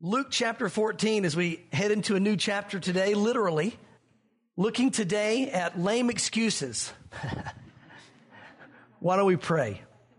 Luke chapter 14, as we head into a new chapter today, literally, looking today at lame excuses. Why don't we pray?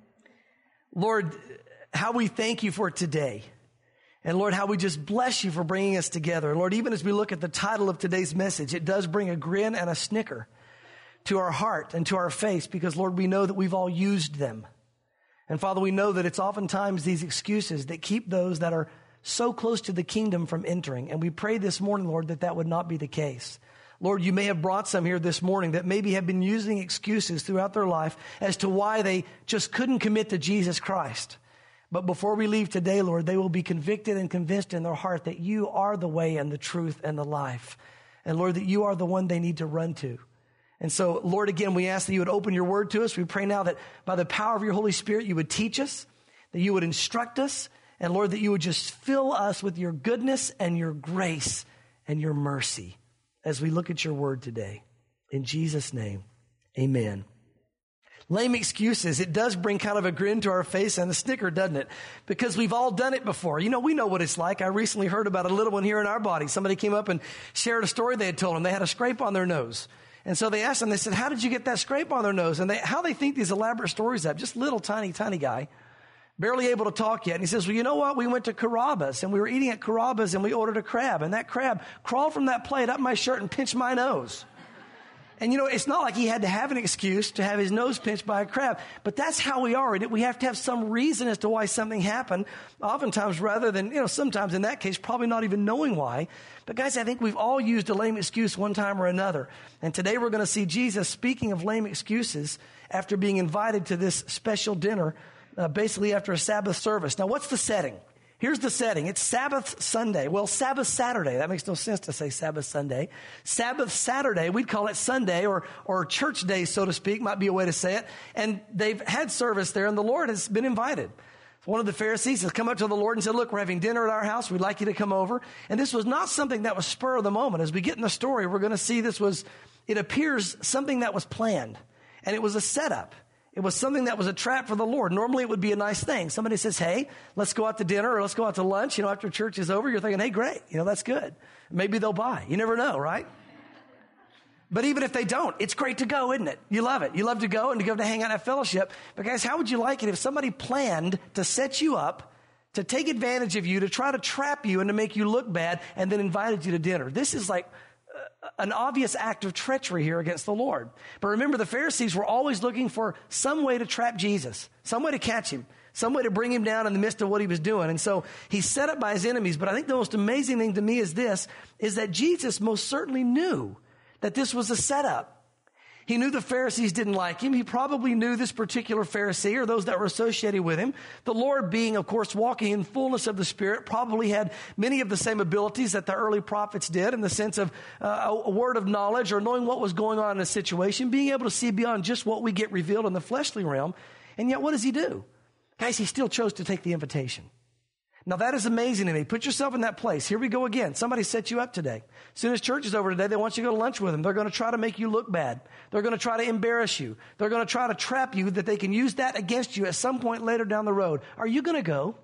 Lord, how we thank you for today. And Lord, how we just bless you for bringing us together. And Lord, even as we look at the title of today's message, it does bring a grin and a snicker to our heart and to our face because, Lord, we know that we've all used them. And Father, we know that it's oftentimes these excuses that keep those that are so close to the kingdom from entering. And we pray this morning, Lord, that that would not be the case. Lord, you may have brought some here this morning that maybe have been using excuses throughout their life as to why they just couldn't commit to Jesus Christ. But before we leave today, Lord, they will be convicted and convinced in their heart that you are the way and the truth and the life. And Lord, that you are the one they need to run to. And so, Lord, again, we ask that you would open your word to us. We pray now that by the power of your Holy Spirit, you would teach us, that you would instruct us, and Lord, that you would just fill us with your goodness and your grace and your mercy as we look at your word today. In Jesus' name, amen. Lame excuses. It does bring kind of a grin to our face and a snicker, doesn't it? Because we've all done it before. You know, we know what it's like. I recently heard about a little one here in our body. Somebody came up and shared a story they had told them. They had a scrape on their nose. And so they asked them, they said, how did you get that scrape on their nose? And how they think these elaborate stories up. Just little tiny guy. Barely able to talk yet. And he says, well, you know what? We went to Carrabba's and we were eating at Carrabba's and we ordered a crab. And that crab crawled from that plate up my shirt and pinched my nose. And you know, it's not like he had to have an excuse to have his nose pinched by a crab. But that's how we are in it. We have to have some reason as to why something happened. Oftentimes rather than, sometimes in that case, probably not even knowing why. But guys, I think we've all used a lame excuse one time or another. And today we're going to see Jesus speaking of lame excuses after being invited to this special dinner basically after a Sabbath service. Now, what's the setting? Here's the setting. It's Sabbath Sunday. Well, Sabbath Saturday. That makes no sense to say Sabbath Sunday. Sabbath Saturday, we'd call it Sunday or church day, so to speak, might be a way to say it. And they've had service there and the Lord has been invited. One of the Pharisees has come up to the Lord and said, look, we're having dinner at our house. We'd like you to come over. And this was not something that was spur of the moment. As we get in the story, we're going to see it appears something that was planned. And it was a setup. It was something that was a trap for the Lord. Normally it would be a nice thing. Somebody says, hey, let's go out to dinner or let's go out to lunch. After church is over, you're thinking, hey, great. That's good. Maybe they'll buy. You never know, right? But even if they don't, it's great to go, isn't it? You love it. You love to go and to hang out and have fellowship. But guys, how would you like it if somebody planned to set you up, to take advantage of you, to try to trap you and to make you look bad and then invited you to dinner? This is like an obvious act of treachery here against the Lord. But remember, the Pharisees were always looking for some way to trap Jesus, some way to catch him, some way to bring him down in the midst of what he was doing. And so he's set up by his enemies. But I think the most amazing thing to me is that Jesus most certainly knew that this was a setup. He knew the Pharisees didn't like him. He probably knew this particular Pharisee or those that were associated with him. The Lord, being, of course, walking in fullness of the Spirit, probably had many of the same abilities that the early prophets did in the sense of a word of knowledge or knowing what was going on in a situation, being able to see beyond just what we get revealed in the fleshly realm. And yet, what does he do? Guys, he still chose to take the invitation. Now, that is amazing to me. Put yourself in that place. Here we go again. Somebody set you up today. As soon as church is over today, they want you to go to lunch with them. They're going to try to make you look bad. They're going to try to embarrass you. They're going to try to trap you that they can use that against you at some point later down the road. Are you going to go?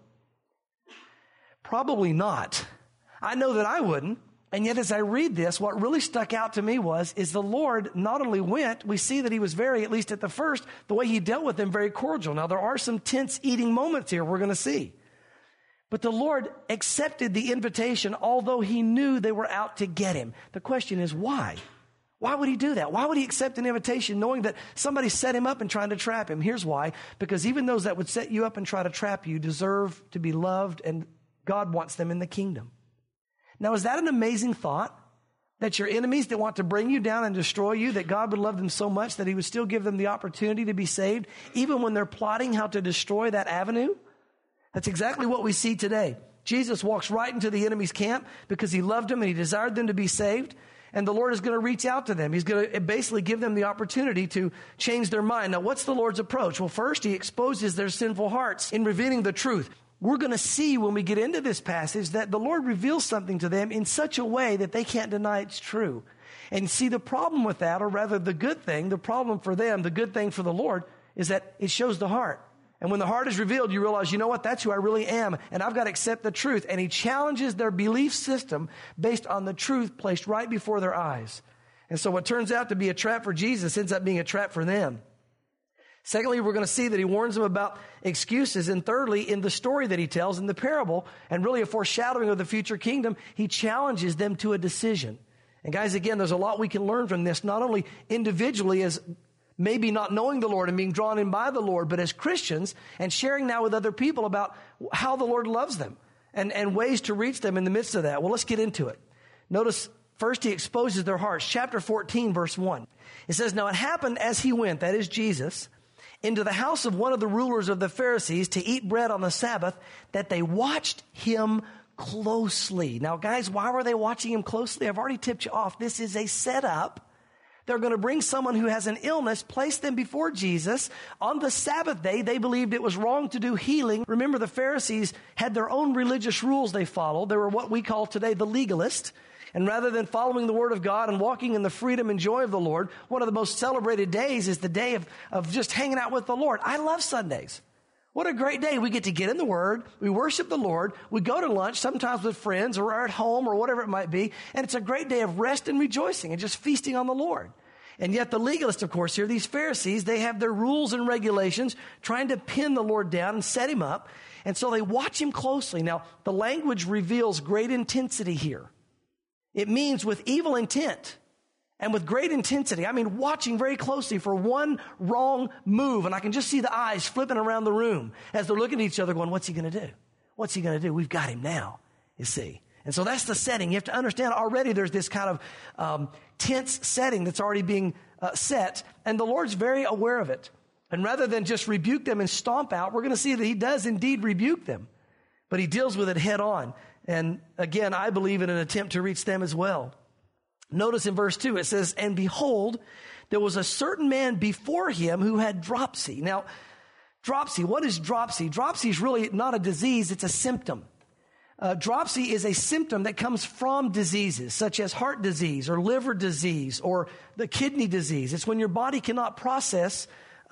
Probably not. I know that I wouldn't. And yet as I read this, what really stuck out to me is the Lord not only went, we see that he was very, at least at the first, the way he dealt with them, very cordial. Now, there are some tense eating moments here we're going to see. But the Lord accepted the invitation, although he knew they were out to get him. The question is, why? Why would he do that? Why would he accept an invitation knowing that somebody set him up and trying to trap him? Here's why. Because even those that would set you up and try to trap you deserve to be loved, and God wants them in the kingdom. Now, is that an amazing thought? That your enemies that want to bring you down and destroy you, that God would love them so much that he would still give them the opportunity to be saved, even when they're plotting how to destroy that avenue? That's exactly what we see today. Jesus walks right into the enemy's camp because he loved them and he desired them to be saved. And the Lord is going to reach out to them. He's going to basically give them the opportunity to change their mind. Now, what's the Lord's approach? Well, first, he exposes their sinful hearts in revealing the truth. We're going to see when we get into this passage that the Lord reveals something to them in such a way that they can't deny it's true. And see, the problem with that, or rather the good thing, the problem for them, the good thing for the Lord, is that it shows the heart. And when the heart is revealed, you realize, you know what, that's who I really am, and I've got to accept the truth. And he challenges their belief system based on the truth placed right before their eyes. And so what turns out to be a trap for Jesus ends up being a trap for them. Secondly, we're going to see that he warns them about excuses. And thirdly, in the story that he tells in the parable, and really a foreshadowing of the future kingdom, he challenges them to a decision. And guys, again, there's a lot we can learn from this, not only individually as maybe not knowing the Lord and being drawn in by the Lord, but as Christians and sharing now with other people about how the Lord loves them and ways to reach them in the midst of that. Well, let's get into it. Notice first he exposes their hearts. Chapter 14, verse 1. It says, now it happened as he went, that is Jesus, into the house of one of the rulers of the Pharisees to eat bread on the Sabbath, that they watched him closely. Now, guys, why were they watching him closely? I've already tipped you off. This is a setup. They're going to bring someone who has an illness, place them before Jesus. On the Sabbath day, they believed it was wrong to do healing. Remember, the Pharisees had their own religious rules they followed. They were what we call today the legalists. And rather than following the Word of God and walking in the freedom and joy of the Lord, one of the most celebrated days is the day of just hanging out with the Lord. I love Sundays. What a great day. We get to get in the Word. We worship the Lord. We go to lunch, sometimes with friends or at home or whatever it might be. And it's a great day of rest and rejoicing and just feasting on the Lord. And yet the legalists, of course, here, these Pharisees, they have their rules and regulations trying to pin the Lord down and set him up. And so they watch him closely. Now, the language reveals great intensity here. It means with evil intent and with great intensity. I mean, watching very closely for one wrong move. And I can just see the eyes flipping around the room as they're looking at each other going, what's he going to do? What's he going to do? We've got him now, you see. And so that's the setting. You have to understand already there's this kind of tense setting that's already being set. And the Lord's very aware of it. And rather than just rebuke them and stomp out, we're going to see that he does indeed rebuke them. But he deals with it head on. And again, I believe in an attempt to reach them as well. Notice in verse 2, it says, and behold, there was a certain man before him who had dropsy. Now, dropsy, what is dropsy? Dropsy is really not a disease, it's a symptom. Dropsy is a symptom that comes from diseases such as heart disease or liver disease or the kidney disease. It's when your body cannot process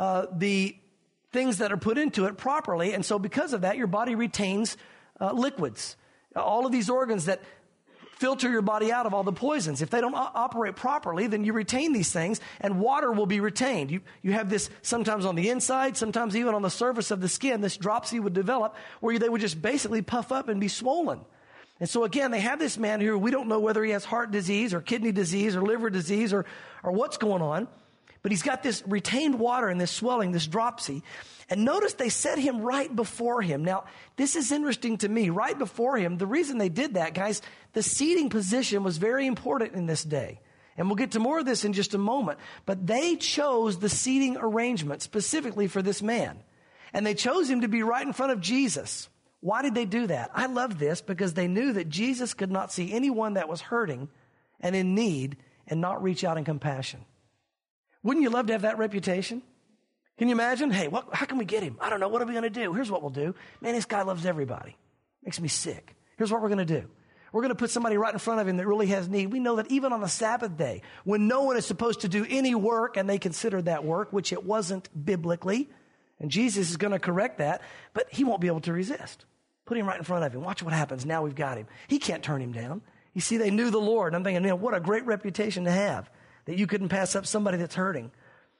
the things that are put into it properly. And so because of that, your body retains liquids. All of these organs that filter your body out of all the poisons. If they don't operate properly, then you retain these things and water will be retained. You have this sometimes on the inside, sometimes even on the surface of the skin. This dropsy would develop where they would just basically puff up and be swollen. And so again, they have this man here. We don't know whether he has heart disease or kidney disease or liver disease or what's going on. But he's got this retained water and this swelling, this dropsy. And notice they set him right before him. Now, this is interesting to me. Right before him, the reason they did that, guys, the seating position was very important in this day. And we'll get to more of this in just a moment. But they chose the seating arrangement specifically for this man. And they chose him to be right in front of Jesus. Why did they do that? I love this because they knew that Jesus could not see anyone that was hurting and in need and not reach out in compassion. Wouldn't you love to have that reputation? Can you imagine? Hey, how can we get him? I don't know. What are we going to do? Here's what we'll do. Man, this guy loves everybody. Makes me sick. Here's what we're going to do. We're going to put somebody right in front of him that really has need. We know that even on the Sabbath day, when no one is supposed to do any work, and they considered that work, which it wasn't biblically, and Jesus is going to correct that, but he won't be able to resist. Put him right in front of him. Watch what happens. Now we've got him. He can't turn him down. You see, they knew the Lord. I'm thinking, man, what a great reputation to have, that you couldn't pass up somebody that's hurting.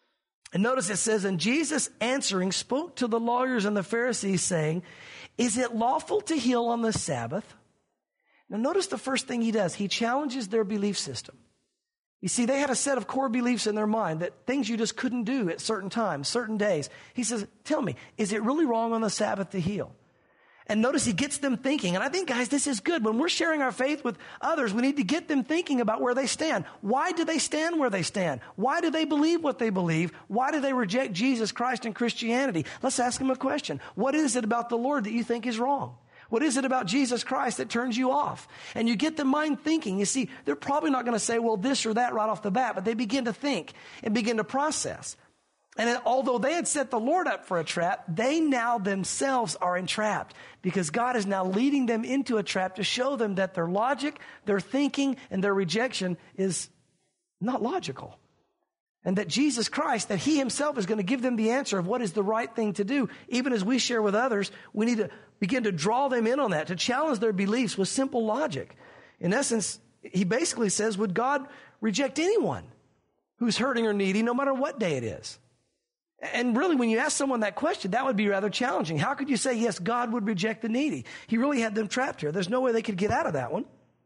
And notice it says, and Jesus answering spoke to the lawyers and the Pharisees saying, is it lawful to heal on the Sabbath? Now notice the first thing he does. He challenges their belief system. You see, they had a set of core beliefs in their mind that things you just couldn't do at certain times, certain days. He says, tell me, is it really wrong on the Sabbath to heal? And notice he gets them thinking. And I think, guys, this is good. When we're sharing our faith with others, we need to get them thinking about where they stand. Why do they stand where they stand? Why do they believe what they believe? Why do they reject Jesus Christ and Christianity? Let's ask them a question. What is it about the Lord that you think is wrong? What is it about Jesus Christ that turns you off? And you get the mind thinking. You see, they're probably not going to say, well, this or that right off the bat, but they begin to think and begin to process. And although they had set the Lord up for a trap, they now themselves are entrapped because God is now leading them into a trap to show them that their logic, their thinking, and their rejection is not logical. And that Jesus Christ, that he himself is going to give them the answer of what is the right thing to do. Even as we share with others, we need to begin to draw them in on that, to challenge their beliefs with simple logic. In essence, he basically says, would God reject anyone who's hurting or needy, no matter what day it is? And really, when you ask someone that question, that would be rather challenging. How could you say, yes, God would reject the needy? He really had them trapped here. There's no way they could get out of that one.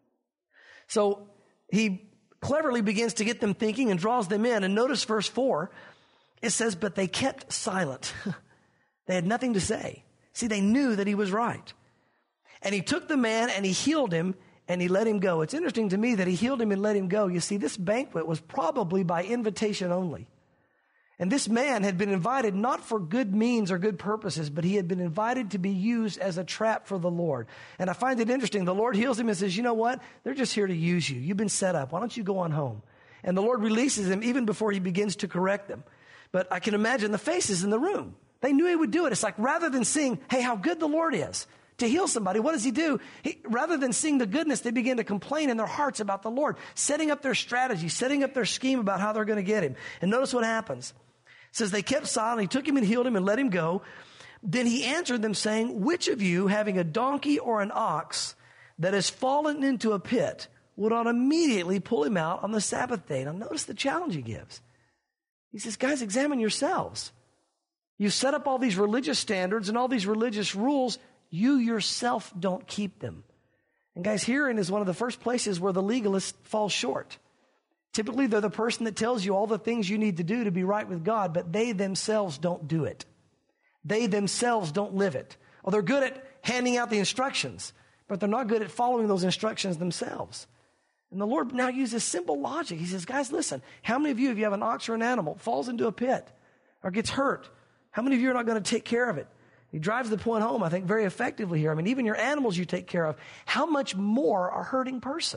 So he cleverly begins to get them thinking and draws them in. And notice verse 4, it says, but they kept silent. They had nothing to say. See, they knew that he was right. And he took the man and he healed him and he let him go. It's interesting to me that he healed him and let him go. You see, this banquet was probably by invitation only. And this man had been invited not for good means or good purposes, but he had been invited to be used as a trap for the Lord. And I find it interesting. The Lord heals him and says, you know what? They're just here to use you. You've been set up. Why don't you go on home? And the Lord releases him even before he begins to correct them. But I can imagine the faces in the room. They knew he would do it. It's like rather than seeing, hey, how good the Lord is to heal somebody, what does he do? Rather than seeing the goodness, they begin to complain in their hearts about the Lord, setting up their strategy, setting up their scheme about how they're going to get him. And notice what happens. It says they kept silent. He took him and healed him and let him go. Then he answered them saying, which of you having a donkey or an ox that has fallen into a pit would not immediately pull him out on the Sabbath day? Now notice the challenge he gives. He says, guys, examine yourselves. You set up all these religious standards and all these religious rules. You yourself don't keep them. And guys, herein is one of the first places where the legalist falls short. Typically, they're the person that tells you all the things you need to do to be right with God, but they themselves don't do it. They themselves don't live it. Well, they're good at handing out the instructions, but they're not good at following those instructions themselves. And the Lord now uses simple logic. He says, guys, listen, how many of you, if you have an ox or an animal, falls into a pit or gets hurt, how many of you are not going to take care of it? He drives the point home, I think, very effectively here. I mean, even your animals you take care of. How much more a hurting person?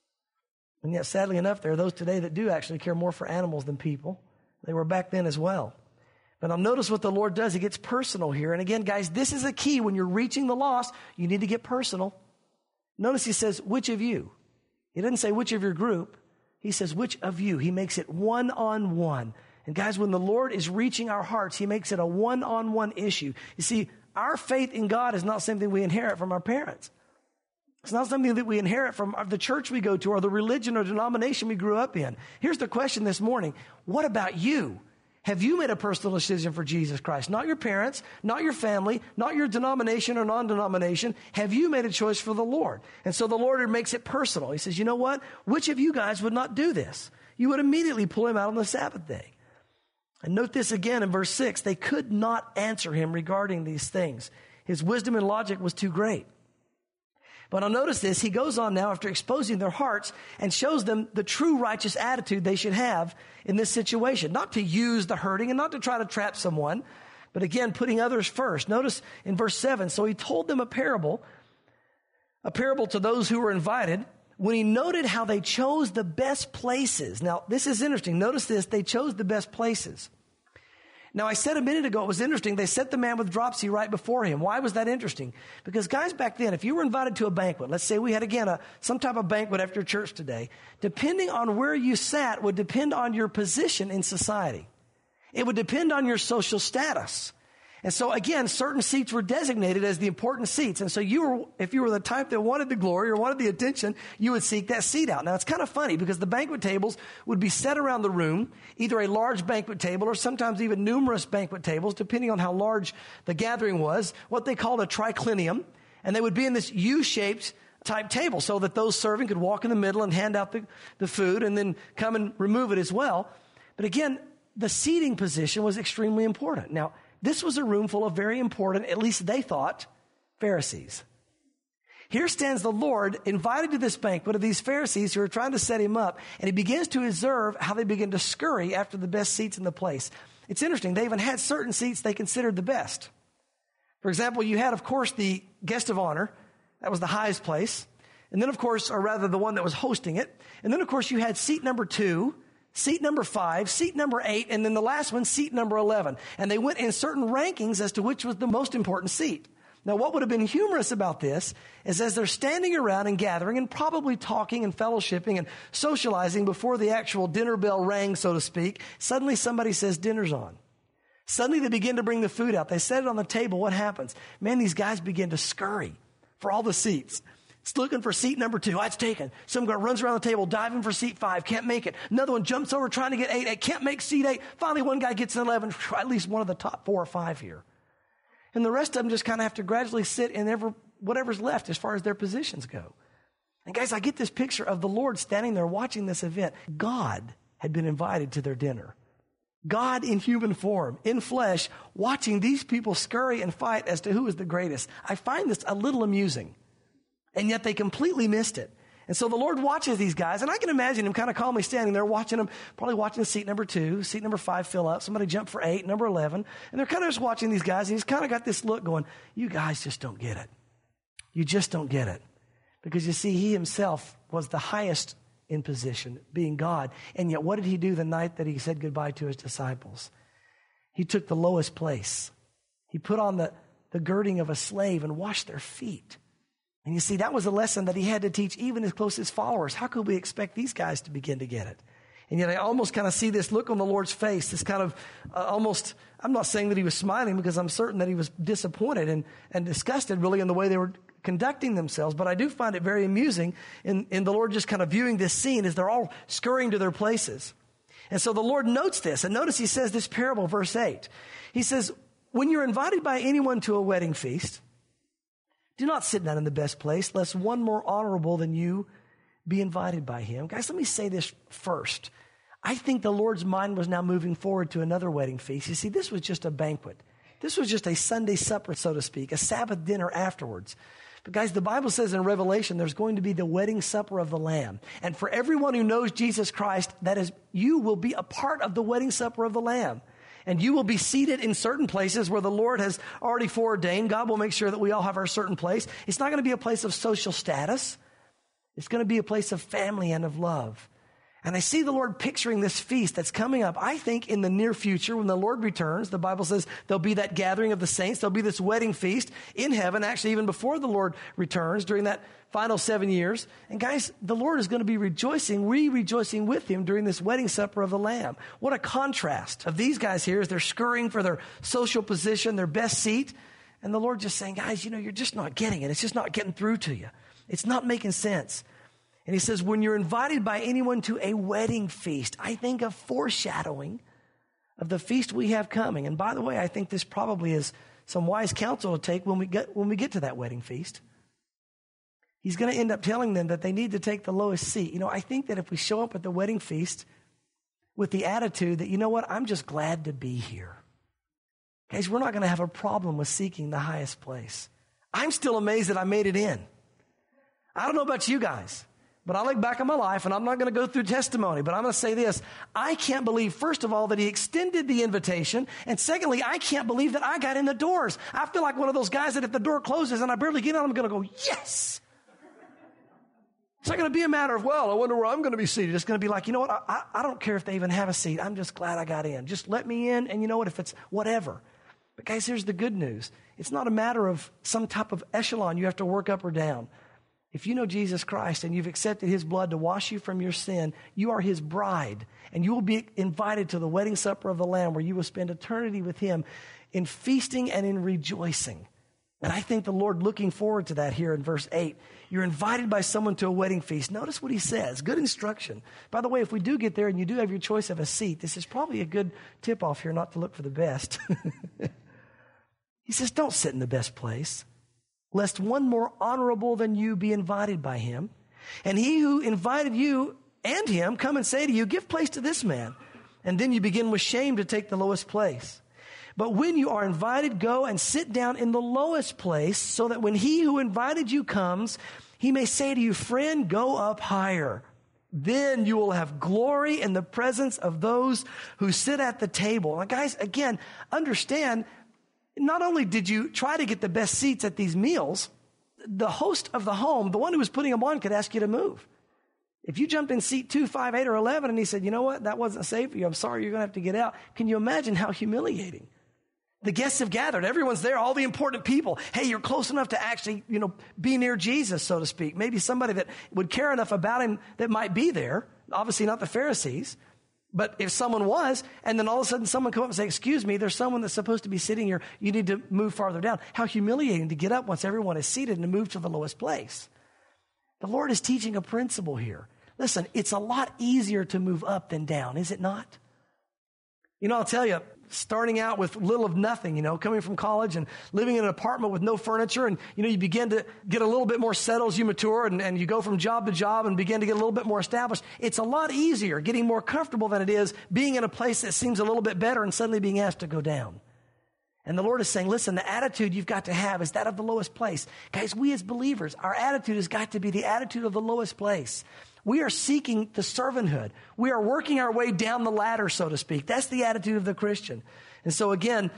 And yet, sadly enough, there are those today that do actually care more for animals than people. They were back then as well. But now notice what the Lord does. He gets personal here. And again, guys, this is a key. When you're reaching the lost, you need to get personal. Notice he says, which of you? He doesn't say which of your group. He says, which of you? He makes it one-on-one. And guys, when the Lord is reaching our hearts, he makes it a one-on-one issue. You see, our faith in God is not something we inherit from our parents. It's not something that we inherit from the church we go to or the religion or denomination we grew up in. Here's the question this morning. What about you? Have you made a personal decision for Jesus Christ? Not your parents, not your family, not your denomination or non-denomination. Have you made a choice for the Lord? And so the Lord makes it personal. He says, you know what? Which of you guys would not do this? You would immediately pull him out on the Sabbath day. And note this again in verse 6. They could not answer him regarding these things. His wisdom and logic was too great. But I'll notice this. He goes on now after exposing their hearts and shows them the true righteous attitude they should have in this situation. Not to use the hurting and not to try to trap someone, but again, putting others first. Notice in verse 7, so he told them a parable to those who were invited when he noted how they chose the best places. Now, this is interesting. Notice this. They chose the best places. Now, I said a minute ago, it was interesting. They set the man with dropsy right before him. Why was that interesting? Because guys, back then, if you were invited to a banquet, let's say we had again some type of banquet after church today, depending on where you sat would depend on your position in society. It would depend on your social status. And so again, certain seats were designated as the important seats. And so if you were the type that wanted the glory or wanted the attention, you would seek that seat out. Now it's kind of funny because the banquet tables would be set around the room, either a large banquet table or sometimes even numerous banquet tables, depending on how large the gathering was, what they called a triclinium. And they would be in this U-shaped type table so that those serving could walk in the middle and hand out the food and then come and remove it as well. But again, the seating position was extremely important. Now, this was a room full of very important, at least they thought, Pharisees. Here stands the Lord invited to this banquet of these Pharisees who are trying to set him up, and he begins to observe how they begin to scurry after the best seats in the place. It's interesting. They even had certain seats they considered the best. For example, you had, of course, the guest of honor. That was the highest place. And then, of course, or rather the one that was hosting it. And then, of course, you had seat number 2, seat number 5, seat number 8, and then the last one, seat number 11. And they went in certain rankings as to which was the most important seat. Now, what would have been humorous about this is as they're standing around and gathering and probably talking and fellowshipping and socializing before the actual dinner bell rang, so to speak, suddenly somebody says, dinner's on. Suddenly they begin to bring the food out. They set it on the table. What happens? Man, these guys begin to scurry for all the seats. It's looking for seat number 2. It's taken. Some guy runs around the table, diving for seat 5, can't make it. Another one jumps over trying to get 8, can't make seat 8. Finally, one guy gets an 11, at least one of the top 4 or 5 here. And the rest of them just kind of have to gradually sit in whatever's left as far as their positions go. And guys, I get this picture of the Lord standing there watching this event. God had been invited to their dinner. God in human form, in flesh, watching these people scurry and fight as to who is the greatest. I find this a little amusing. And yet they completely missed it. And so the Lord watches these guys, and I can imagine him kind of calmly standing there watching them, probably watching seat number 2, seat number 5 fill up, somebody jump for 8, number 11, and they're kind of just watching these guys, and he's kind of got this look going, you guys just don't get it. You just don't get it. Because you see, he himself was the highest in position, being God, and yet what did he do the night that he said goodbye to his disciples? He took the lowest place. He put on the girding of a slave and washed their feet. And you see, that was a lesson that he had to teach even his closest followers. How could we expect these guys to begin to get it? And yet I almost kind of see this look on the Lord's face, this kind of almost, I'm not saying that he was smiling because I'm certain that he was disappointed and disgusted really in the way they were conducting themselves. But I do find it very amusing in the Lord just kind of viewing this scene as they're all scurrying to their places. And so the Lord notes this. And notice he says this parable, verse 8. He says, when you're invited by anyone to a wedding feast, do not sit down in the best place, lest one more honorable than you be invited by him. Guys, let me say this first. I think the Lord's mind was now moving forward to another wedding feast. You see, this was just a banquet. This was just a Sunday supper, so to speak, a Sabbath dinner afterwards. But guys, the Bible says in Revelation, there's going to be the wedding supper of the Lamb. And for everyone who knows Jesus Christ, that is, you will be a part of the wedding supper of the Lamb. And you will be seated in certain places where the Lord has already foreordained. God will make sure that we all have our certain place. It's not going to be a place of social status. It's going to be a place of family and of love. And I see the Lord picturing this feast that's coming up. I think in the near future, when the Lord returns, the Bible says there'll be that gathering of the saints. There'll be this wedding feast in heaven, actually even before the Lord returns during that final 7 years. And guys, the Lord is going to be rejoicing, rejoicing with him during this wedding supper of the Lamb. What a contrast of these guys here as they're scurrying for their social position, their best seat. And the Lord just saying, guys, you're just not getting it. It's just not getting through to you. It's not making sense. And he says, when you're invited by anyone to a wedding feast, I think of foreshadowing of the feast we have coming. And by the way, I think this probably is some wise counsel to take when we get to that wedding feast. He's going to end up telling them that they need to take the lowest seat. I think that if we show up at the wedding feast with the attitude that, you know what, I'm just glad to be here. Guys, we're not going to have a problem with seeking the highest place. I'm still amazed that I made it in. I don't know about you guys. But I look back on my life, and I'm not going to go through testimony, but I'm going to say this. I can't believe, first of all, that he extended the invitation. And secondly, I can't believe that I got in the doors. I feel like one of those guys that if the door closes and I barely get in, I'm going to go, yes. It's not going to be a matter of, well, I wonder where I'm going to be seated. It's going to be like, you know what? I don't care if they even have a seat. I'm just glad I got in. Just let me in. And you know what? If it's whatever. But guys, here's the good news. It's not a matter of some type of echelon you have to work up or down. If you know Jesus Christ and you've accepted his blood to wash you from your sin, you are his bride, and you will be invited to the wedding supper of the Lamb where you will spend eternity with him in feasting and in rejoicing. And I think the Lord looking forward to that here in verse 8. You're invited by someone to a wedding feast. Notice what he says. Good instruction. By the way, if we do get there and you do have your choice of a seat, this is probably a good tip off here not to look for the best. He says, don't sit in the best place, lest one more honorable than you be invited by him. And he who invited you and him come and say to you, give place to this man. And then you begin with shame to take the lowest place. But when you are invited, go and sit down in the lowest place, so that when he who invited you comes, he may say to you, friend, go up higher. Then you will have glory in the presence of those who sit at the table. Now, guys, again, understand, not only did you try to get the best seats at these meals, the host of the home, the one who was putting them on, could ask you to move. If you jumped in seat 2, 5, 8, or 11 and he said, you know what, that wasn't safe for you, I'm sorry, you're going to have to get out. Can you imagine how humiliating? The guests have gathered. Everyone's there, all the important people. Hey, you're close enough to actually, be near Jesus, so to speak. Maybe somebody that would care enough about him that might be there. Obviously not the Pharisees. But if someone was, and then all of a sudden someone come up and say, excuse me, there's someone that's supposed to be sitting here. You need to move farther down. How humiliating to get up once everyone is seated and to move to the lowest place. The Lord is teaching a principle here. Listen, it's a lot easier to move up than down, is it not? I'll tell you, starting out with little of nothing, coming from college and living in an apartment with no furniture, and, you begin to get a little bit more settled as you mature, and you go from job to job and begin to get a little bit more established. It's a lot easier getting more comfortable than it is being in a place that seems a little bit better and suddenly being asked to go down. And the Lord is saying, listen, the attitude you've got to have is that of the lowest place. Guys, we as believers, our attitude has got to be the attitude of the lowest place. We are seeking the servanthood. We are working our way down the ladder, so to speak. That's the attitude of the Christian. And so again,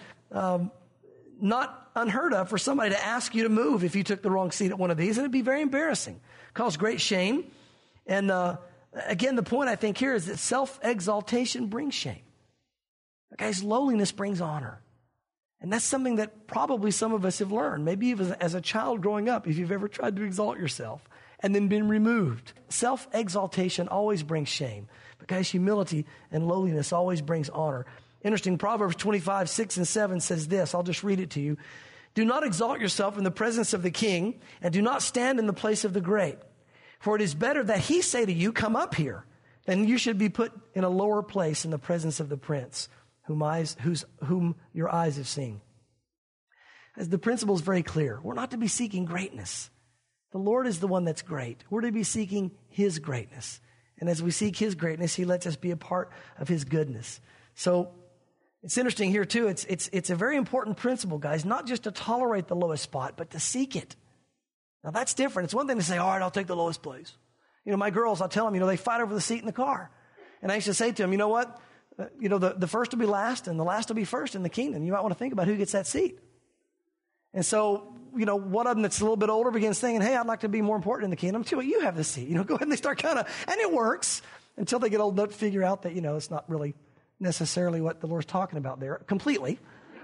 not unheard of for somebody to ask you to move if you took the wrong seat at one of these. And it'd be very embarrassing. Cause great shame. And again, the point I think here is that self-exaltation brings shame. Guys, lowliness brings honor. And that's something that probably some of us have learned. Maybe even as a child growing up, if you've ever tried to exalt yourself and then been removed. Self-exaltation always brings shame. But guys, humility and lowliness always brings honor. Interesting, Proverbs 25, 6 and 7 says this. I'll just read it to you. Do not exalt yourself in the presence of the king, and do not stand in the place of the great. For it is better that he say to you, come up here, than you should be put in a lower place in the presence of the prince, whom your eyes have seen. As the principle is very clear, we're not to be seeking greatness. The Lord is the one that's great. We're to be seeking his greatness. And as we seek his greatness, he lets us be a part of his goodness. So it's interesting here too. It's a very important principle, guys, not just to tolerate the lowest spot, but to seek it. Now that's different. It's one thing to say, all right, I'll take the lowest place. My girls, I'll tell them, they fight over the seat in the car. And I used to say to them, you know what? The first will be last and the last will be first in the kingdom. You might want to think about who gets that seat. And so, one of them that's a little bit older begins thinking, hey, I'd like to be more important in the kingdom. Too, you have the seat. Go ahead and they start and it works until they get old enough to figure out that, it's not really necessarily what the Lord's talking about there completely.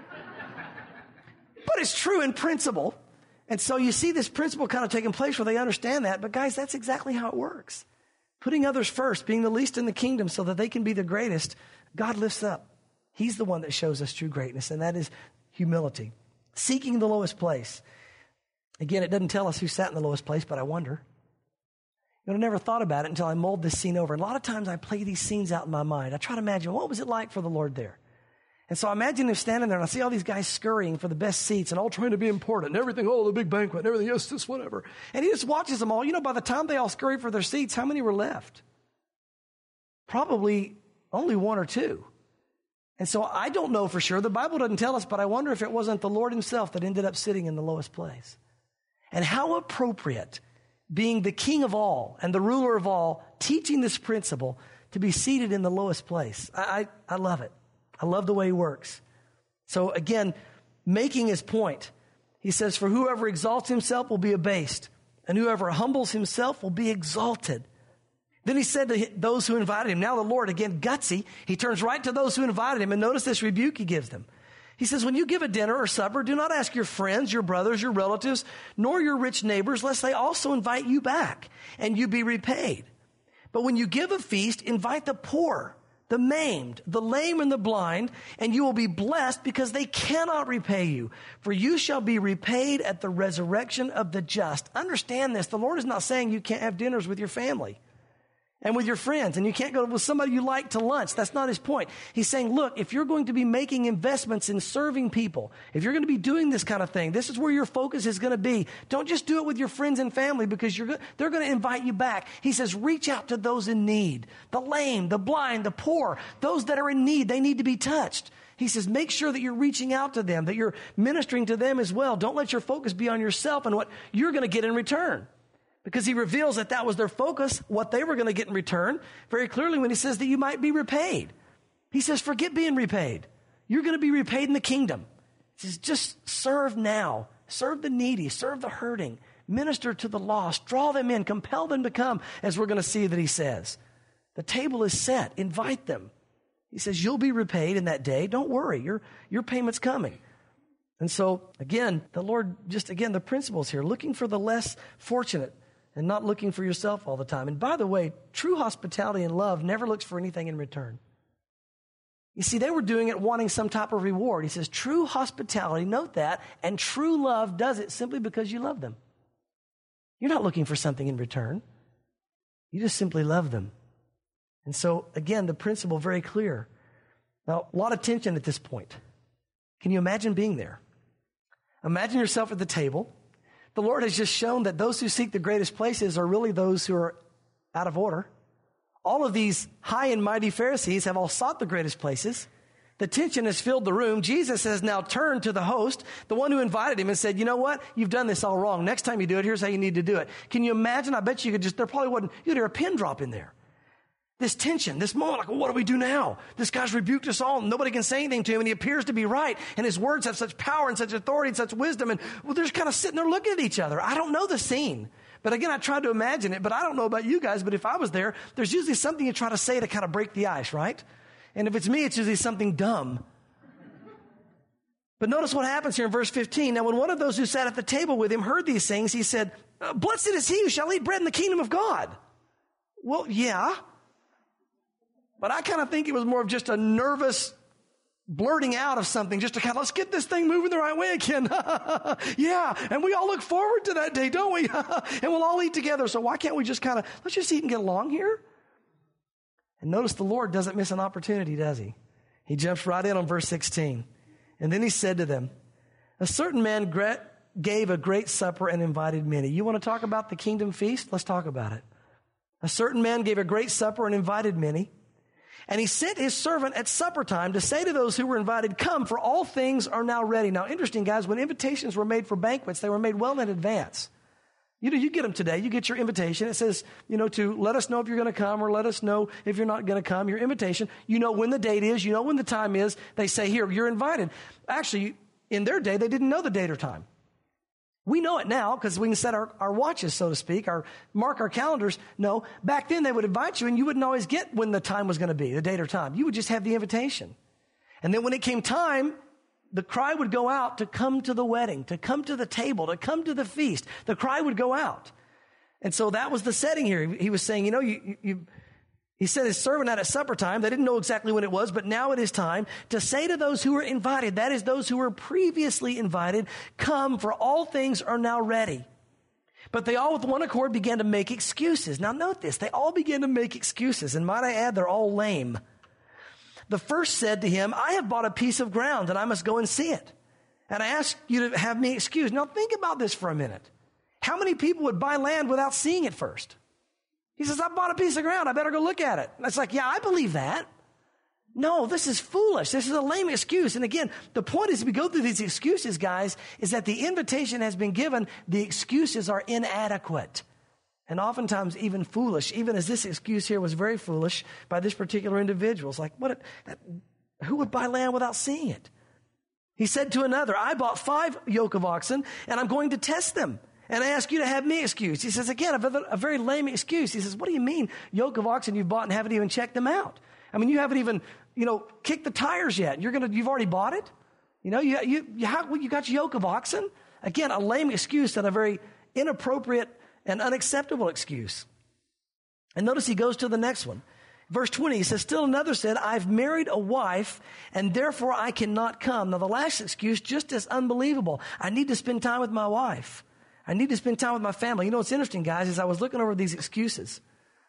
But it's true in principle. And so you see this principle kind of taking place where they understand that. But guys, that's exactly how it works. Putting others first, being the least in the kingdom so that they can be the greatest, God lifts up. He's the one that shows us true greatness, and that is humility. Seeking the lowest place. Again, it doesn't tell us who sat in the lowest place, but I wonder. I never thought about it until I mulled this scene over. And a lot of times I play these scenes out in my mind. I try to imagine, what was it like for the Lord there? And so I imagine him standing there, and I see all these guys scurrying for the best seats and all trying to be important and everything, the big banquet and everything, yes, this, whatever. And he just watches them all. By the time they all scurry for their seats, how many were left? Probably only one or two. And so I don't know for sure. The Bible doesn't tell us, but I wonder if it wasn't the Lord himself that ended up sitting in the lowest place. And how appropriate, being the king of all and the ruler of all, teaching this principle to be seated in the lowest place. I love it. I love the way he works. So again, making his point, he says, for whoever exalts himself will be abased, and whoever humbles himself will be exalted. Then he said to those who invited him, now the Lord, again, gutsy, he turns right to those who invited him, and notice this rebuke he gives them. He says, when you give a dinner or supper, do not ask your friends, your brothers, your relatives, nor your rich neighbors, lest they also invite you back, and you be repaid. But when you give a feast, invite the poor, the maimed, the lame, and the blind, and you will be blessed because they cannot repay you. For you shall be repaid at the resurrection of the just. Understand this. The Lord is not saying you can't have dinners with your family and with your friends, and you can't go with somebody you like to lunch. That's not his point. He's saying, look, if you're going to be making investments in serving people, if you're going to be doing this kind of thing, this is where your focus is going to be. Don't just do it with your friends and family because they're going to invite you back. He says, reach out to those in need, the lame, the blind, the poor, those that are in need. They need to be touched. He says, make sure that you're reaching out to them, that you're ministering to them as well. Don't let your focus be on yourself and what you're going to get in return. Because he reveals that was their focus, what they were going to get in return, very clearly when he says that you might be repaid. He says, forget being repaid. You're going to be repaid in the kingdom. He says, just serve now. Serve the needy. Serve the hurting. Minister to the lost. Draw them in. Compel them to come, as we're going to see that he says. The table is set. Invite them. He says, you'll be repaid in that day. Don't worry. Your payment's coming. And so, again, the Lord, the principles here, looking for the less fortunate and not looking for yourself all the time. And by the way, true hospitality and love never looks for anything in return. You see, they were doing it wanting some type of reward. He says, true hospitality, note that, and true love does it simply because you love them. You're not looking for something in return. You just simply love them. And so, again, the principle very clear. Now, a lot of tension at this point. Can you imagine being there? Imagine yourself at the table. The Lord has just shown that those who seek the greatest places are really those who are out of order. All of these high and mighty Pharisees have all sought the greatest places. The tension has filled the room. Jesus has now turned to the host, the one who invited him, and said, you know what? You've done this all wrong. Next time you do it, here's how you need to do it. Can you imagine? I bet you could there probably wasn't, you'd hear a pin drop in there. This tension, this moment, like, well, what do we do now? This guy's rebuked us all, and nobody can say anything to him, and he appears to be right, and his words have such power and such authority and such wisdom, and well, they're just kind of sitting there looking at each other. I don't know the scene. But again, I tried to imagine it, but I don't know about you guys, but if I was there, there's usually something you try to say to kind of break the ice, right? And if it's me, it's usually something dumb. But notice what happens here in verse 15. Now, when one of those who sat at the table with him heard these things, he said, blessed is he who shall eat bread in the kingdom of God. Well, yeah. But I kind of think it was more of just a nervous blurting out of something, just to kind of, let's get this thing moving the right way again. Yeah, and we all look forward to that day, don't we? And we'll all eat together, so why can't we just kind of, let's just eat and get along here? And notice the Lord doesn't miss an opportunity, does he? He jumps right in on verse 16. And then he said to them, a certain man gave a great supper and invited many. You want to talk about the kingdom feast? Let's talk about it. A certain man gave a great supper and invited many. And he sent his servant at supper time to say to those who were invited, come, for all things are now ready. Now, interesting, guys, when invitations were made for banquets, they were made well in advance. You get them today. You get your invitation. It says, to let us know if you're going to come or let us know if you're not going to come. Your invitation, you know when the date is, you know when the time is. They say, here, you're invited. Actually, in their day, they didn't know the date or time. We know it now because we can set our watches, so to speak, mark our calendars. No, back then they would invite you and you wouldn't always get when the time was going to be, the date or time. You would just have the invitation. And then when it came time, the cry would go out to come to the wedding, to come to the table, to come to the feast. The cry would go out. And so that was the setting here. He was saying, he sent his servant out at supper time. They didn't know exactly when it was, but now it is time to say to those who were invited, that is those who were previously invited, come, for all things are now ready. But they all with one accord began to make excuses. Now note this, they all began to make excuses. And might I add, they're all lame. The first said to him, I have bought a piece of ground and I must go and see it. And I ask you to have me excused. Now think about this for a minute. How many people would buy land without seeing it first? He says, I bought a piece of ground. I better go look at it. And it's like, yeah, I believe that. No, this is foolish. This is a lame excuse. And again, the point is, we go through these excuses, guys, is that the invitation has been given. The excuses are inadequate. And oftentimes even foolish, even as this excuse here was very foolish by this particular individual. It's like, who would buy land without seeing it? He said to another, I bought 5 yoke of oxen and I'm going to test them. And I ask you to have me excused. He says, again, a very lame excuse. He says, what do you mean yoke of oxen you've bought and haven't even checked them out? I mean, you haven't even, kicked the tires yet. You've already bought it? You got your yoke of oxen? Again, a lame excuse and a very inappropriate and unacceptable excuse. And notice he goes to the next one. Verse 20, he says, still another said, I've married a wife and therefore I cannot come. Now the last excuse, just as unbelievable. I need to spend time with my wife. I need to spend time with my family. What's interesting, guys, is I was looking over these excuses.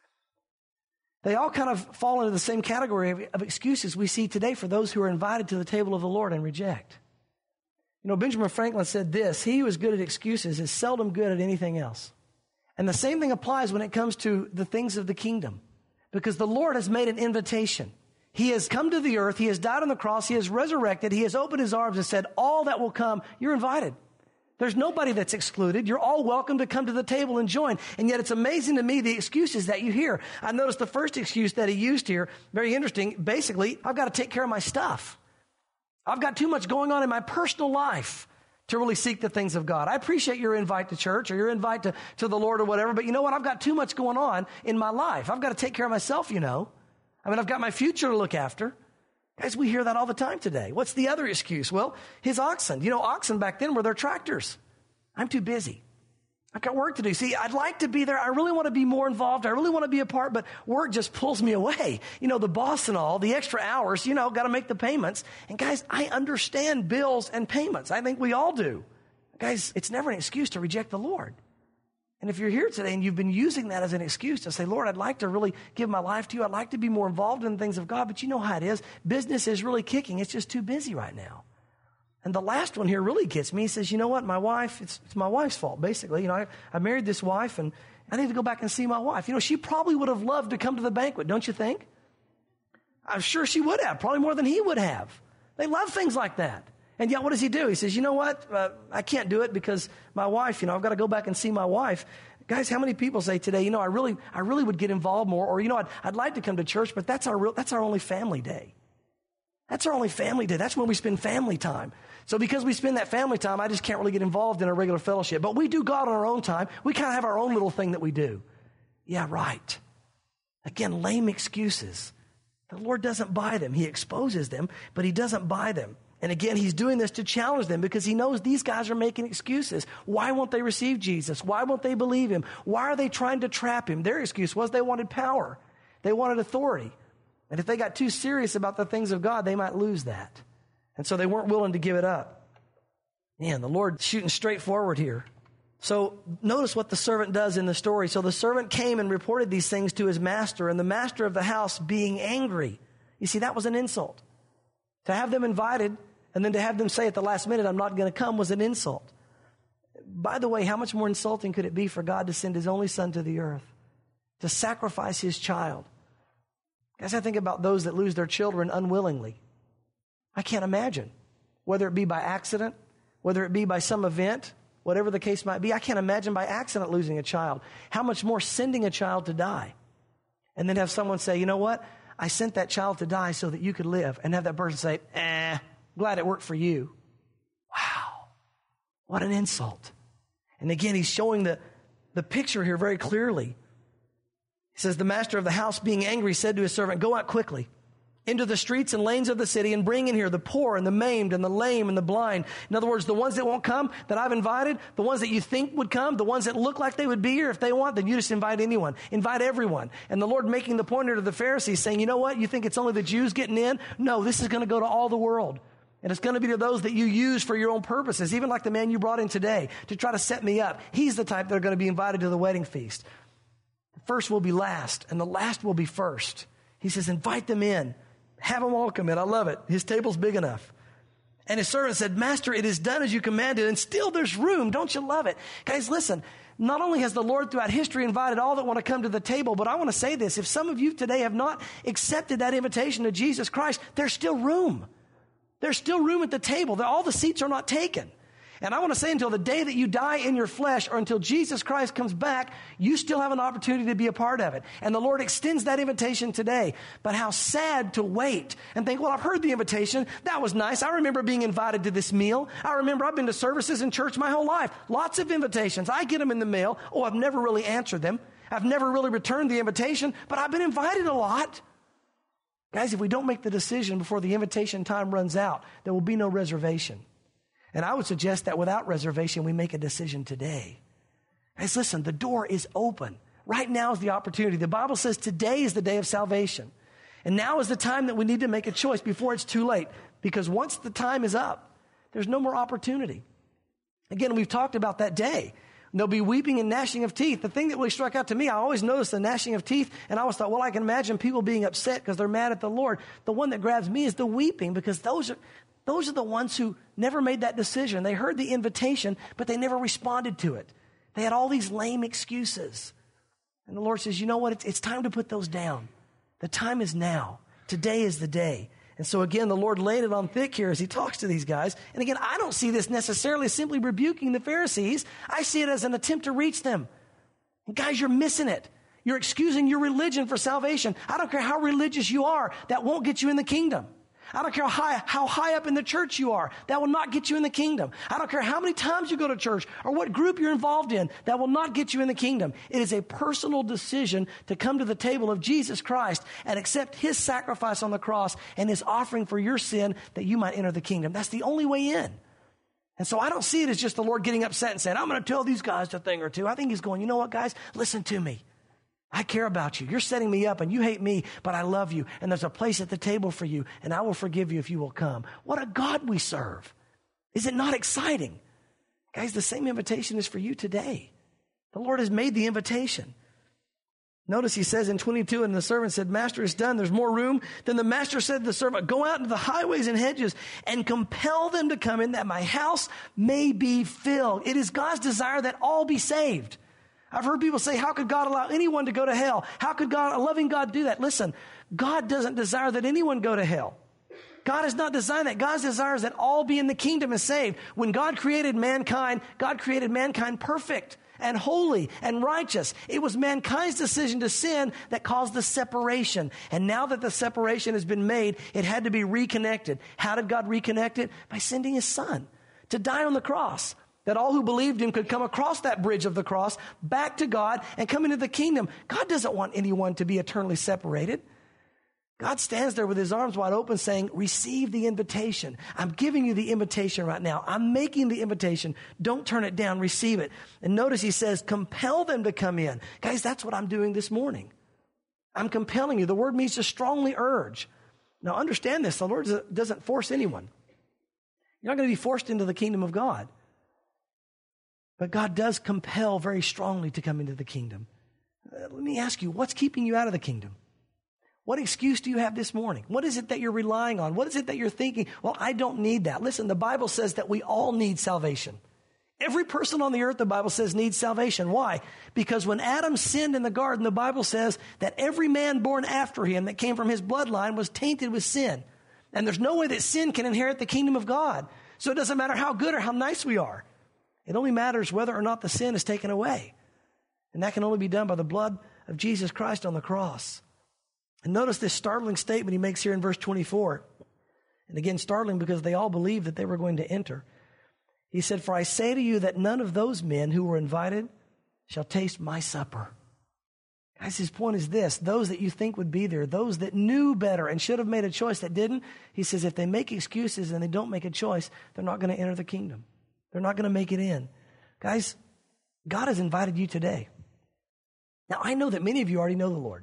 They all kind of fall into the same category of excuses we see today for those who are invited to the table of the Lord and reject. Benjamin Franklin said this, he who is good at excuses is seldom good at anything else. And the same thing applies when it comes to the things of the kingdom. Because the Lord has made an invitation. He has come to the earth. He has died on the cross. He has resurrected. He has opened his arms and said, all that will come, you're invited. There's nobody that's excluded. You're all welcome to come to the table and join. And yet it's amazing to me the excuses that you hear. I noticed the first excuse that he used here, very interesting. Basically, I've got to take care of my stuff. I've got too much going on in my personal life to really seek the things of God. I appreciate your invite to church or your invite to the Lord or whatever, but you know what? I've got too much going on in my life. I've got to take care of myself, I've got my future to look after. Guys, we hear that all the time today. What's the other excuse? Well, his oxen. You know, oxen back then were their tractors. I'm too busy. I've got work to do. See, I'd like to be there. I really want to be more involved. I really want to be a part, but work just pulls me away. You know, the boss and all, the extra hours, got to make the payments. And guys, I understand bills and payments. I think we all do. Guys, it's never an excuse to reject the Lord. And if you're here today and you've been using that as an excuse to say, Lord, I'd like to really give my life to you. I'd like to be more involved in the things of God. But you know how it is. Business is really kicking. It's just too busy right now. And the last one here really gets me. He says, you know what? My wife, it's my wife's fault, basically. I married this wife and I need to go back and see my wife. She probably would have loved to come to the banquet, don't you think? I'm sure she would have, probably more than he would have. They love things like that. And yet, what does he do? He says, you know what? I can't do it because my wife, I've got to go back and see my wife. Guys, how many people say today, I really would get involved more, or, I'd like to come to church, but that's our only family day. That's our only family day. That's when we spend family time. So because we spend that family time, I just can't really get involved in a regular fellowship. But we do God on our own time. We kind of have our own little thing that we do. Yeah, right. Again, lame excuses. The Lord doesn't buy them. He exposes them, but he doesn't buy them. And again, he's doing this to challenge them because he knows these guys are making excuses. Why won't they receive Jesus? Why won't they believe him? Why are they trying to trap him? Their excuse was they wanted power. They wanted authority. And if they got too serious about the things of God, they might lose that. And so they weren't willing to give it up. Man, the Lord's shooting straight forward here. So notice what the servant does in the story. So the servant came and reported these things to his master, and the master of the house being angry. You see, that was an insult. To have them invited and then to have them say at the last minute, I'm not going to come, was an insult. By the way, how much more insulting could it be for God to send his only son to the earth, to sacrifice his child? Guys, I think about those that lose their children unwillingly. I can't imagine, whether it be by accident, whether it be by some event, whatever the case might be. I can't imagine by accident losing a child. How much more sending a child to die? And then have someone say, you know what? I sent that child to die so that you could live. And have that person say, glad it worked for you. Wow. What an insult. And again, he's showing the picture here very clearly. He says, the master of the house being angry said to his servant, go out quickly into the streets and lanes of the city and bring in here the poor and the maimed and the lame and the blind. In other words, the ones that won't come that I've invited, the ones that you think would come, the ones that look like they would be here, if they want, then you just invite anyone. Invite everyone. And the Lord making the pointer to the Pharisees saying, you know what? You think it's only the Jews getting in? No, this is going to go to all the world. And it's going to be to those that you use for your own purposes, even like the man you brought in today to try to set me up. He's the type that are going to be invited to the wedding feast. The first will be last, and the last will be first. He says, invite them in. Have them all come in. I love it. His table's big enough. And his servant said, Master, it is done as you commanded, and still there's room. Don't you love it? Guys, listen, not only has the Lord throughout history invited all that want to come to the table, but I want to say this. If some of you today have not accepted that invitation to Jesus Christ, there's still room. There's still room at the table. All the seats are not taken. And I want to say until the day that you die in your flesh or until Jesus Christ comes back, you still have an opportunity to be a part of it. And the Lord extends that invitation today. But how sad to wait and think, well, I've heard the invitation. That was nice. I remember being invited to this meal. I remember I've been to services in church my whole life. Lots of invitations. I get them in the mail. Oh, I've never really answered them. I've never really returned the invitation, but I've been invited a lot. Guys, if we don't make the decision before the invitation time runs out, there will be no reservation. And I would suggest that without reservation, we make a decision today. Guys, listen, the door is open. Right now is the opportunity. The Bible says today is the day of salvation. And now is the time that we need to make a choice before it's too late. Because once the time is up, there's no more opportunity. Again, we've talked about that day. There'll be weeping and gnashing of teeth. The thing that really struck out to me, I always noticed the gnashing of teeth, and I always thought, well, I can imagine people being upset because they're mad at the Lord. The one that grabs me is the weeping, because those are the ones who never made that decision. They heard the invitation, but they never responded to it. They had all these lame excuses. And the Lord says, you know what? It's time to put those down. The time is now. Today is the day. And so again, the Lord laid it on thick here as he talks to these guys. And again, I don't see this necessarily simply rebuking the Pharisees. I see it as an attempt to reach them. And guys, you're missing it. You're excusing your religion for salvation. I don't care how religious you are. That won't get you in the kingdom. I don't care how high up in the church you are. That will not get you in the kingdom. I don't care how many times you go to church or what group you're involved in. That will not get you in the kingdom. It is a personal decision to come to the table of Jesus Christ and accept his sacrifice on the cross and his offering for your sin that you might enter the kingdom. That's the only way in. And so I don't see it as just the Lord getting upset and saying, I'm going to tell these guys a thing or two. I think he's going, you know what, guys? Listen to me. I care about you. You're setting me up and you hate me, but I love you. And there's a place at the table for you and I will forgive you if you will come. What a God we serve. Is it not exciting? Guys, the same invitation is for you today. The Lord has made the invitation. Notice he says in 22, and the servant said, Master, it's done. There's more room. Then the master said to the servant, go out into the highways and hedges and compel them to come in that my house may be filled. It is God's desire that all be saved. I've heard people say, how could God allow anyone to go to hell? How could a loving God do that? Listen, God doesn't desire that anyone go to hell. God has not designed that. God's desire is that all be in the kingdom and saved. When God created mankind perfect and holy and righteous. It was mankind's decision to sin that caused the separation. And now that the separation has been made, it had to be reconnected. How did God reconnect it? By sending his son to die on the cross, that all who believed him could come across that bridge of the cross back to God and come into the kingdom. God doesn't want anyone to be eternally separated. God stands there with his arms wide open saying, receive the invitation. I'm giving you the invitation right now. I'm making the invitation. Don't turn it down. Receive it. And notice he says, compel them to come in. Guys, that's what I'm doing this morning. I'm compelling you. The word means to strongly urge. Now understand this. The Lord doesn't force anyone. You're not going to be forced into the kingdom of God. But God does compel very strongly to come into the kingdom. Let me ask you, what's keeping you out of the kingdom? What excuse do you have this morning? What is it that you're relying on? What is it that you're thinking? Well, I don't need that. Listen, the Bible says that we all need salvation. Every person on the earth, the Bible says, needs salvation. Why? Because when Adam sinned in the garden, the Bible says that every man born after him that came from his bloodline was tainted with sin. And there's no way that sin can inherit the kingdom of God. So it doesn't matter how good or how nice we are. It only matters whether or not the sin is taken away. And that can only be done by the blood of Jesus Christ on the cross. And notice this startling statement he makes here in verse 24. And again, startling because they all believed that they were going to enter. He said, for I say to you that none of those men who were invited shall taste my supper. Guys, his point is this. Those that you think would be there, those that knew better and should have made a choice that didn't, he says if they make excuses and they don't make a choice, they're not going to enter the kingdom. They're not going to make it in. Guys, God has invited you today. Now, I know that many of you already know the Lord.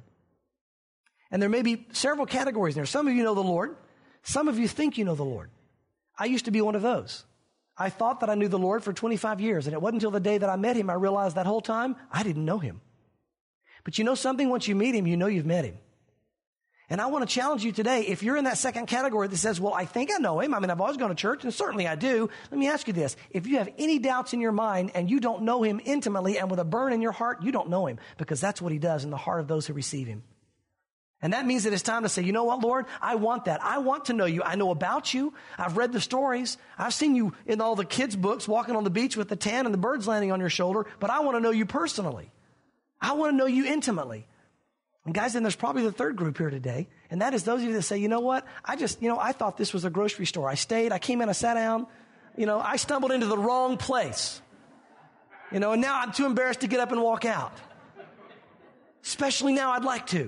And there may be several categories there. Some of you know the Lord. Some of you think you know the Lord. I used to be one of those. I thought that I knew the Lord for 25 years. And it wasn't until the day that I met him, I realized that whole time I didn't know him. But you know something? Once you meet him, you know you've met him. And I want to challenge you today, if you're in that second category that says, well, I think I know him. I mean, I've always gone to church, and certainly I do. Let me ask you this. If you have any doubts in your mind and you don't know him intimately and with a burn in your heart, you don't know him, because that's what he does in the heart of those who receive him. And that means that it's time to say, you know what, Lord? I want that. I want to know you. I know about you. I've read the stories. I've seen you in all the kids' books walking on the beach with the tan and the birds landing on your shoulder, but I want to know you personally. I want to know you intimately. And guys, then there's probably the third group here today, and that is those of you that say, you know what, I thought this was a grocery store. I came in, I sat down, I stumbled into the wrong place, and now I'm too embarrassed to get up and walk out. Especially now I'd like to.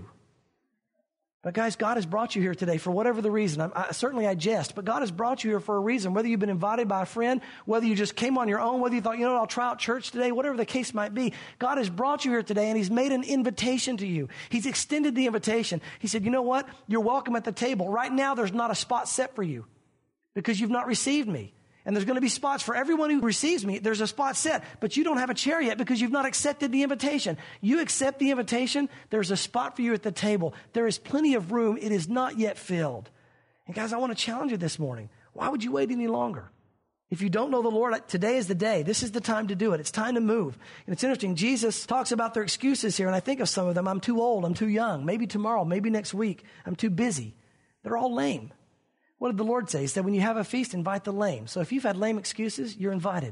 But guys, God has brought you here today for whatever the reason. I jest, but God has brought you here for a reason. Whether you've been invited by a friend, whether you just came on your own, whether you thought, I'll try out church today, whatever the case might be, God has brought you here today and he's made an invitation to you. He's extended the invitation. He said, you know what? You're welcome at the table. Right now, there's not a spot set for you because you've not received me. And there's going to be spots for everyone who receives me. There's a spot set, but you don't have a chair yet because you've not accepted the invitation. You accept the invitation, there's a spot for you at the table. There is plenty of room. It is not yet filled. And guys, I want to challenge you this morning. Why would you wait any longer? If you don't know the Lord, today is the day. This is the time to do it. It's time to move. And it's interesting. Jesus talks about their excuses here, and I think of some of them. I'm too old. I'm too young. Maybe tomorrow. Maybe next week. I'm too busy. They're all lame. What did the Lord say? He said, when you have a feast, invite the lame. So if you've had lame excuses, you're invited.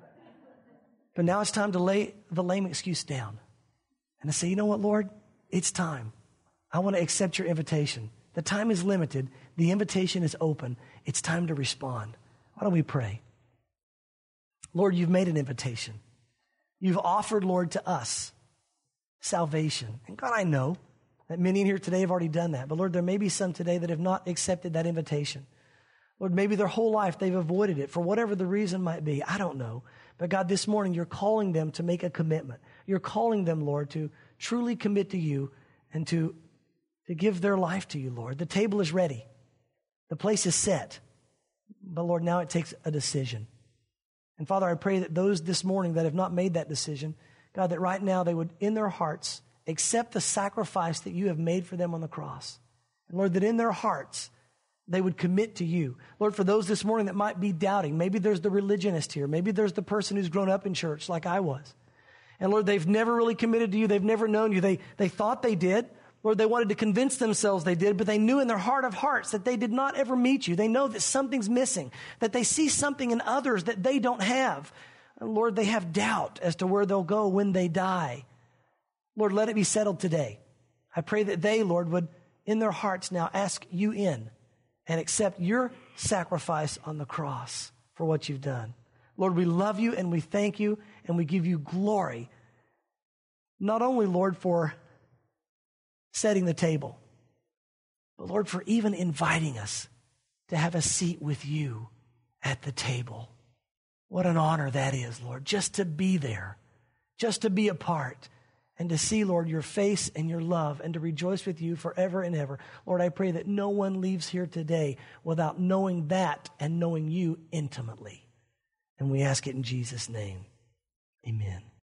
But now it's time to lay the lame excuse down. And to say, you know what, Lord? It's time. I want to accept your invitation The time is limited. The invitation is open. It's time to respond. Why don't we pray? Lord, you've made an invitation. You've offered, Lord, to us salvation. And God, I know that many in here today have already done that. But Lord, there may be some today that have not accepted that invitation. Lord, maybe their whole life they've avoided it for whatever the reason might be. I don't know. But God, this morning you're calling them to make a commitment. You're calling them, Lord, to truly commit to you and to give their life to you, Lord. The table is ready. The place is set. But Lord, now it takes a decision. And Father, I pray that those this morning that have not made that decision, God, that right now they would, in their hearts, accept the sacrifice that you have made for them on the cross. And Lord, that in their hearts, they would commit to you. Lord, for those this morning that might be doubting, maybe there's the religionist here. Maybe there's the person who's grown up in church like I was. And Lord, they've never really committed to you. They've never known you. They thought they did. Lord, they wanted to convince themselves they did, but they knew in their heart of hearts that they did not ever meet you. They know that something's missing, that they see something in others that they don't have. And Lord, they have doubt as to where they'll go when they die. Lord, let it be settled today. I pray that they, Lord, would in their hearts now ask you in and accept your sacrifice on the cross for what you've done. Lord, we love you and we thank you and we give you glory. Not only, Lord, for setting the table, but Lord, for even inviting us to have a seat with you at the table. What an honor that is, Lord, just to be there, just to be a part, and to see, Lord, your face and your love and to rejoice with you forever and ever. Lord, I pray that no one leaves here today without knowing that and knowing you intimately. And we ask it in Jesus' name. Amen.